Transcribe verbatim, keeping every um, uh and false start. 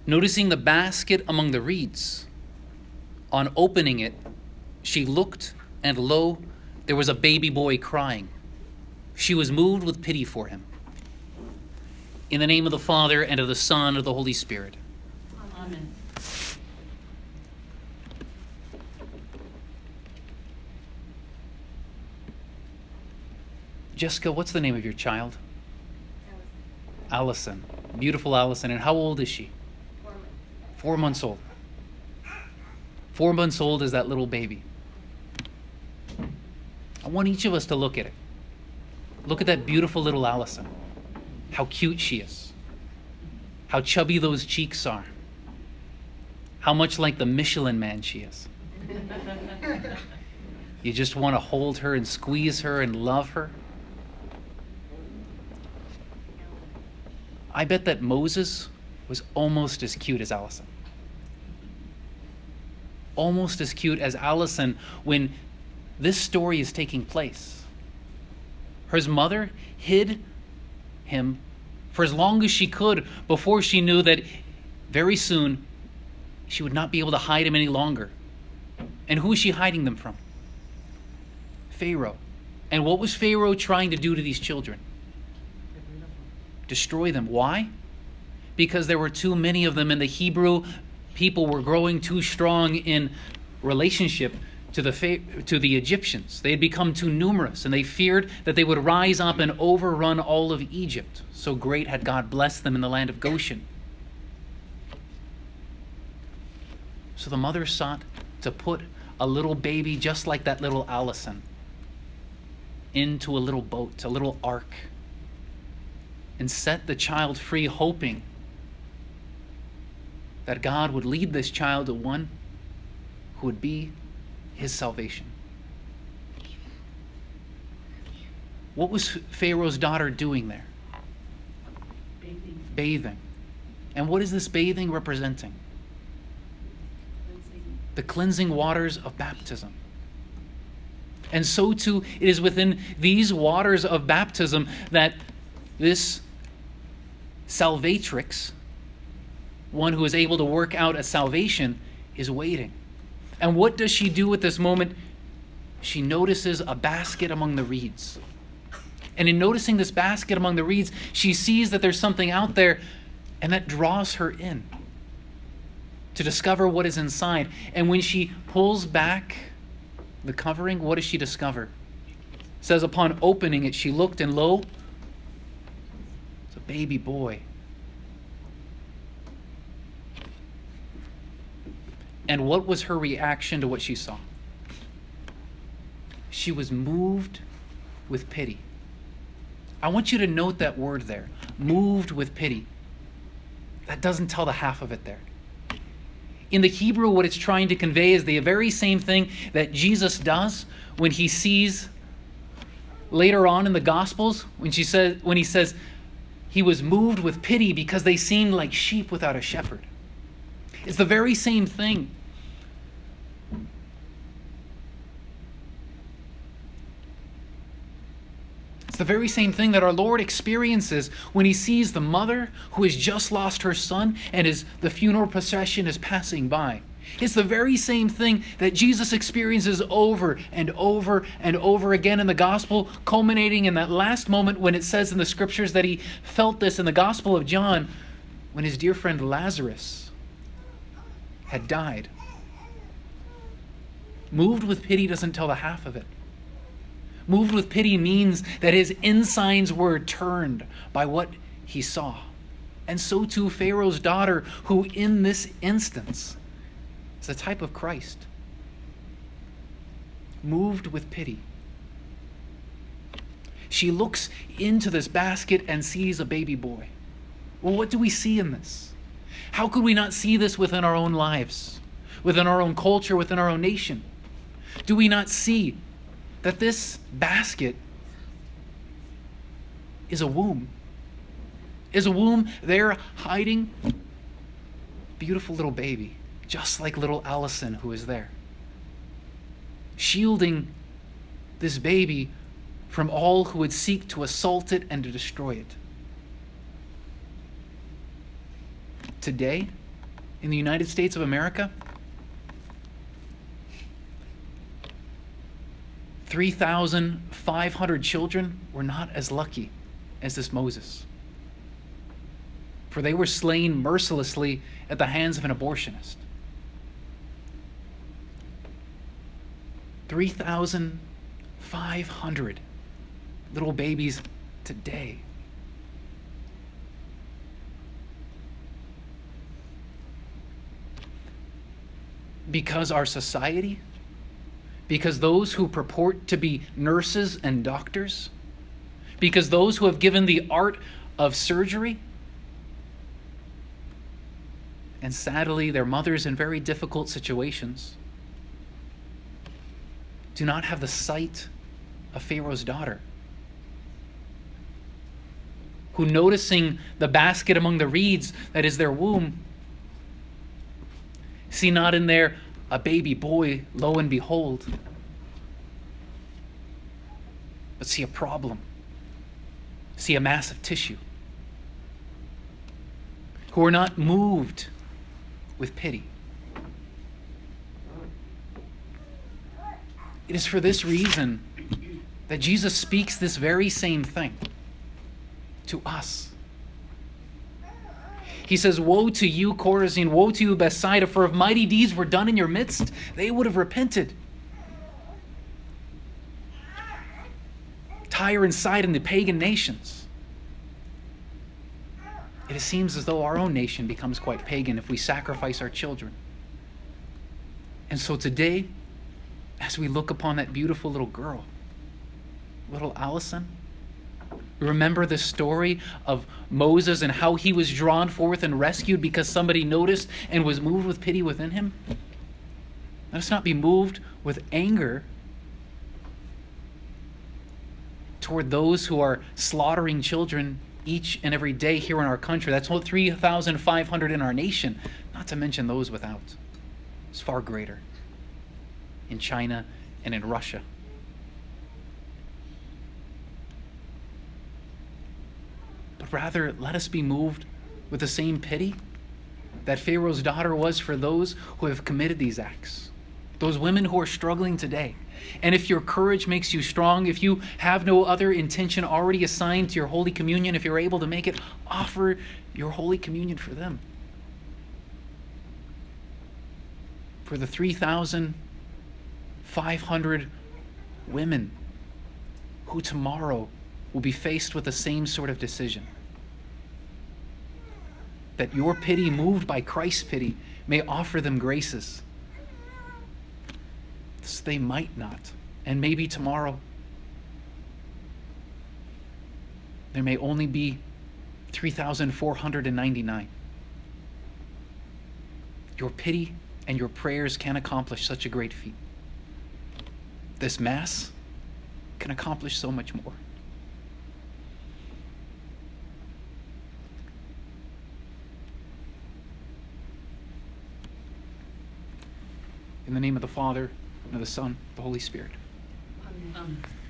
Noticing the basket among the reeds, on opening it, she looked, and lo, there was a baby boy crying. She was moved with pity for him. In the name of the Father, and of the Son, and of the Holy Spirit. Amen. Jessica, what's the name of your child? Allison. Beautiful Allison. And how old is she? Four months. Four months old. Four months old is that little baby. I want each of us to look at it. Look at that beautiful little Allison. How cute she is. How chubby those cheeks are. How much like the Michelin Man she is. You just want to hold her and squeeze her and love her. I bet that Moses was almost as cute as Allison. Almost as cute as Allison when this story is taking place. His mother hid him for as long as she could before she knew that very soon she would not be able to hide him any longer. And who is she hiding them from? Pharaoh. And what was Pharaoh trying to do to these children? Destroy them. Why? Because there were too many of them, and the Hebrew people were growing too strong in relationship to the to the Egyptians. They had become too numerous, and they feared that they would rise up and overrun all of Egypt. So great had God blessed them in the land of Goshen. So the mother sought to put a little baby just like that little Allison into a little boat, a little ark, and set the child free, hoping that God would lead this child to one who would be his salvation. What was Pharaoh's daughter doing there? Bathing. Bathing. And what is this bathing representing? Cleansing. The cleansing waters of baptism. And so too, it is within these waters of baptism that this salvatrix, one who is able to work out a salvation, is waiting. And what does she do at this moment? She notices a basket among the reeds. And in noticing this basket among the reeds, she sees that there's something out there, and that draws her in to discover what is inside. And when she pulls back the covering, what does she discover? It says, upon opening it, she looked, and lo, it's a baby boy. And what was her reaction to what she saw? She was moved with pity. I want you to note that word there, moved with pity. That doesn't tell the half of it there. In the Hebrew, what it's trying to convey is the very same thing that Jesus does when he sees later on in the Gospels, when she says, when he says he was moved with pity because they seemed like sheep without a shepherd. It's the very same thing. It's the very same thing that our Lord experiences when he sees the mother who has just lost her son and is, the funeral procession is passing by. It's the very same thing that Jesus experiences over and over and over again in the gospel, culminating in that last moment when it says in the scriptures that he felt this in the Gospel of John when his dear friend Lazarus had died. Moved with pity doesn't tell the half of it. Moved with pity means that his insides were turned by what he saw. And so too Pharaoh's daughter, who in this instance is a type of Christ. Moved with pity. She looks into this basket and sees a baby boy. Well, what do we see in this? How could we not see this within our own lives, within our own culture, within our own nation? Do we not see that this basket is a womb? Is a womb there hiding a beautiful little baby, just like little Allison who is there, shielding this baby from all who would seek to assault it and to destroy it. Today, in the United States of America, three thousand five hundred children were not as lucky as this Moses. For they were slain mercilessly at the hands of an abortionist. three thousand five hundred little babies today. Because our society, because those who purport to be nurses and doctors, because those who have given the art of surgery, and sadly their mothers in very difficult situations, do not have the sight of Pharaoh's daughter, who, noticing the basket among the reeds that is their womb, see not in there a baby boy, lo and behold, but see a problem, see a mass of tissue, who are not moved with pity. It is for this reason that Jesus speaks this very same thing to us. He says, "Woe to you, Chorazin! Woe to you, Bethsaida! For if mighty deeds were done in your midst, they would have repented." Tyre and Sidon, the pagan nations. It seems as though our own nation becomes quite pagan if we sacrifice our children. And so today, as we look upon that beautiful little girl, little Allison, remember the story of Moses and how he was drawn forth and rescued because somebody noticed and was moved with pity within him? Let us not be moved with anger toward those who are slaughtering children each and every day here in our country. That's what three thousand five hundred in our nation, not to mention those without. It's far greater in China and in Russia. But rather, let us be moved with the same pity that Pharaoh's daughter was for those who have committed these acts, those women who are struggling today. And if your courage makes you strong, if you have no other intention already assigned to your Holy Communion, if you're able to make it, offer your Holy Communion for them. For the three thousand five hundred women who tomorrow will be faced with the same sort of decision. That your pity, moved by Christ's pity, may offer them graces, so they might not. And maybe tomorrow there may only be three thousand four hundred ninety-nine. Your pity and your prayers can accomplish such a great feat. This Mass can accomplish so much more. In the name of the Father, and of the Son, and of the Holy Spirit. Amen.